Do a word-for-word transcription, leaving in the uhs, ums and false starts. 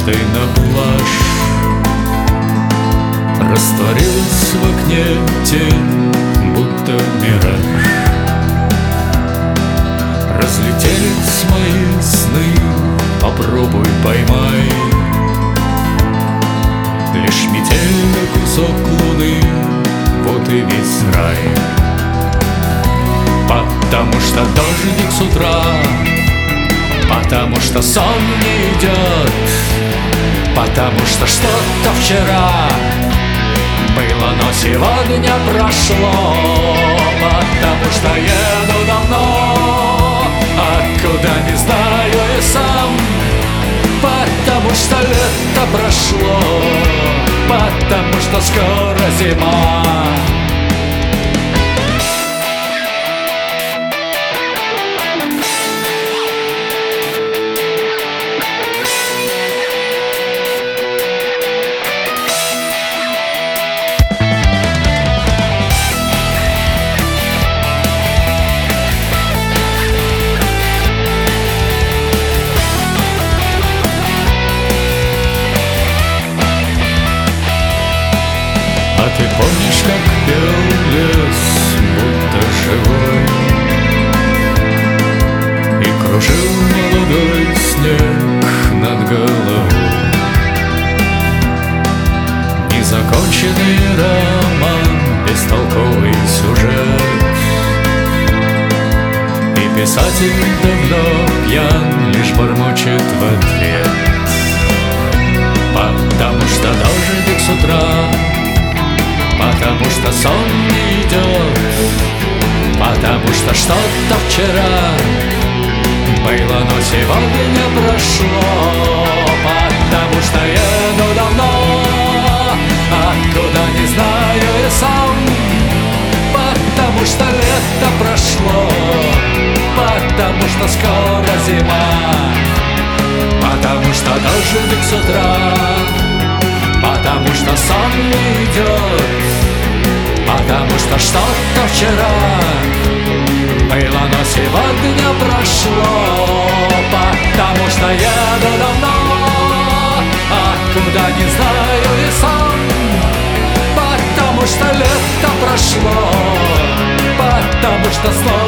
одеждой на пляж. Растворилась в окне тень, будто мираж. Разлетелись мои сны, попробуй поймай. Лишь метельный кусок луны, вот и весь рай. Потому что дождик с утра, потому что сон не идет, потому что что-то вчера было, но сегодня прошло. Потому что еду давно, откуда не знаю и сам. Потому что лето прошло, потому что скоро зима. А ты помнишь, как пел лес, будто живой, и кружил молодой снег над головой? Незаконченный роман, бестолковый сюжет, и писатель давно пьян, лишь бормочет в ответ. Потому что дождик с утра, потому что сон не идет, потому что что-то вчера было, но сегодня прошло. Потому что еду давно, откуда не знаю и сам. Потому что лето прошло, потому что скоро зима. Потому что дождик с утра, потому что сон не идет, потому что что-то вчера было, но сегодня прошло. Потому что еду давно, откуда не знаю и сам. Потому что лето прошло, потому что снова